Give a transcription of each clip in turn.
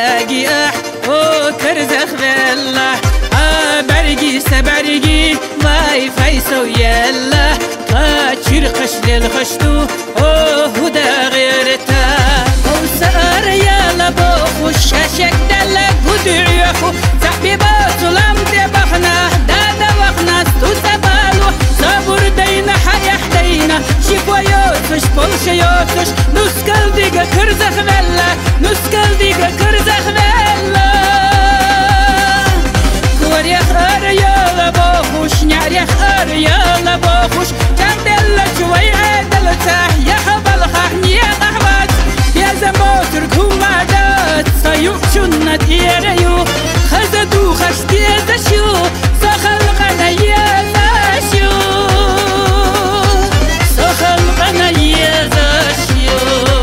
باقي او كرزخ بالله برقي سبرقي واي فايسو يلا قاتشير قش للخشتو هدا غيرتا وسار يلا بوخو الشاشك دلا قدعي اخو صاحبي باطلام تبخنا دادا وخنا ستوسبالو صبر دينا حيح دينا شكوى يوتش بولش يوتش نسكال ديگا كرزخ بلا نسكال ديگا كرزخ بلا كوريخ اريالا بوخوش نعريخ اريالا بوخوش كان دلا شوي عدل تحيا حبل خحني قحبات يا زموتر كومادات سيوشنا تيريو خزدو خشتي زشو سخلقنا يزاشو سخلقنا يزاشو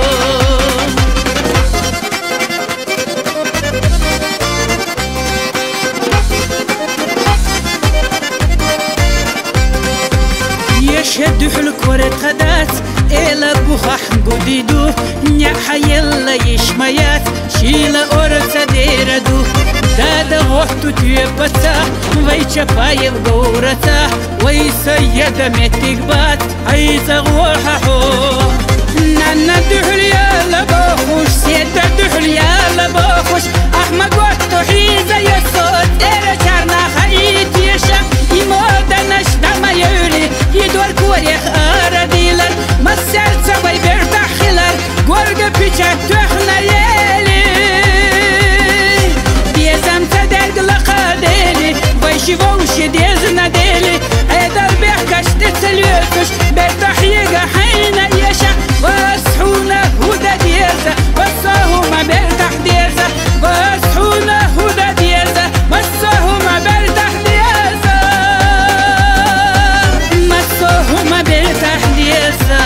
يشد حلك ورد خدات إلا بوخح قديدو نيا حيلا يشميات شيلا أورتا ديردو دادا غوحتو تيبتا ويشا بايب غورتا ويسيدا متقبات عيزا غوححو نانا دحل يالا بوخوش سيدا دحل يالا بوخوش أحمد وقتو حيزا يسود إيرا شارنا خايت يشا يمودا نشتا ما يولي يدور كوريخ أرديلر مسار سوي بيرتاح خلال قورقا بيشا تحنا يالي بيزم تدرق لقاديلي ويشي ووشي ديزنا ديلي ايدر بيحكش تتسليوكش بيرتاح يقا حينا يشا واسحونا هودا ديزا وصاهما بيرتاح ديزا واسحونا هودا ديزا وصاهما بيرتاح ديزا وصاهما بيرتاح ديزا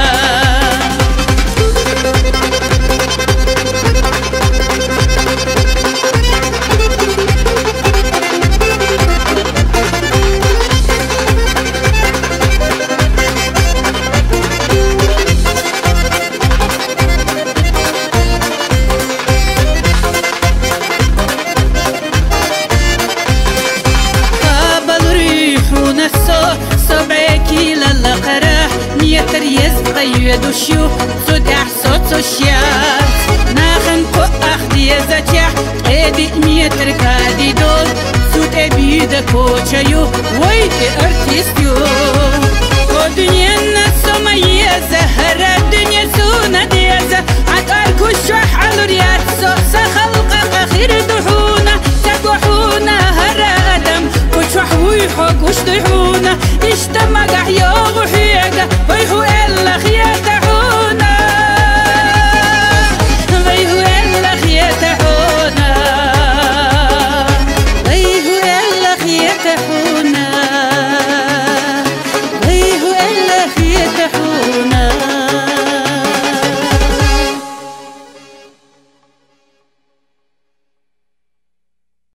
يدوشيو سود احسوت سوشيات ناخن كو اخدي زاتيح ادي ميتر كادي دول سود ابيدا كوچايو وي ارتيستيو